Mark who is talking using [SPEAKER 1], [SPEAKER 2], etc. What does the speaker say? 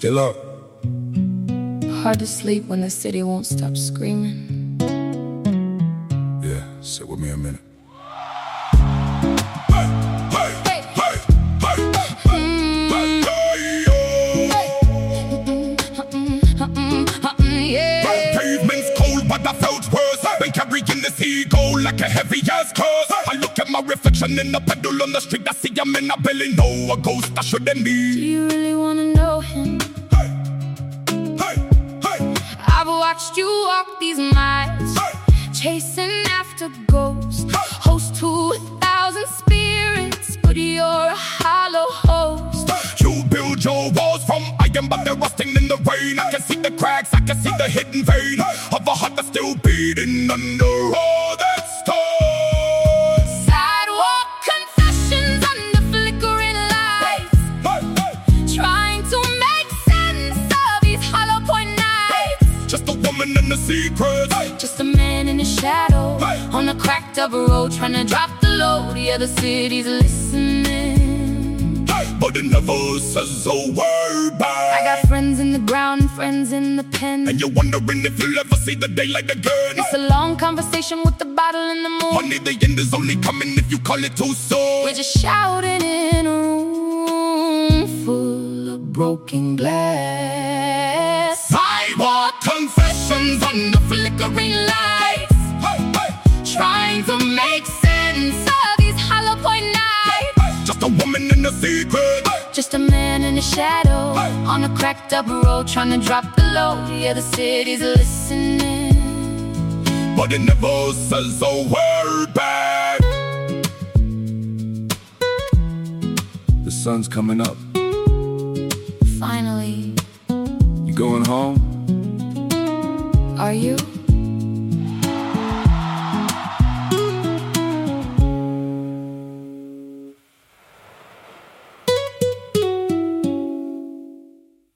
[SPEAKER 1] Still up.
[SPEAKER 2] Hard to sleep when the city won't stop screaming.
[SPEAKER 1] Yeah, sit with me a minute.
[SPEAKER 3] Pavement's cold, but I felt worse. Been carrying this ego like a heavy ass curse. I look at my reflection in the pedal on the street. I see him in a belly. No, a ghost I shouldn't be.
[SPEAKER 2] Do you really wanna know him? I've watched you walk these miles, chasing after ghosts. Host to 1,000 spirits, but you're a hollow host.
[SPEAKER 3] You build your walls from iron, but they're rusting in the rain. I can see the cracks, I can see the hidden vein of a heart that's still beating under all that stone.
[SPEAKER 2] Sidewalk confessions under flickering lights, trying to make sense of these hollow point nights.
[SPEAKER 3] Just a woman and a secret,
[SPEAKER 2] Just a man in the shadow, on a cracked up road, trying to drop the load. The other city's listening,
[SPEAKER 3] but it never says a word back.
[SPEAKER 2] I got friends in the ground and friends in the pen,
[SPEAKER 3] And you're wondering if you'll ever see the daylight again.
[SPEAKER 2] it's a long conversation with the bottle in the moon.
[SPEAKER 3] Honey, the end is only coming if you call it too soon.
[SPEAKER 2] We're just shouting in a room full of broken glass.
[SPEAKER 3] Sidewalk confessions
[SPEAKER 2] Under flickering lights, trying to make sense of these hollow point nights.
[SPEAKER 3] just a woman in a secret,
[SPEAKER 2] Just a man in the shadow, on a cracked up road, trying to drop the load. Yeah, the city's listening,
[SPEAKER 3] but it never says a word back.
[SPEAKER 1] The sun's coming up.
[SPEAKER 2] finally.
[SPEAKER 1] You going home?
[SPEAKER 2] Are you?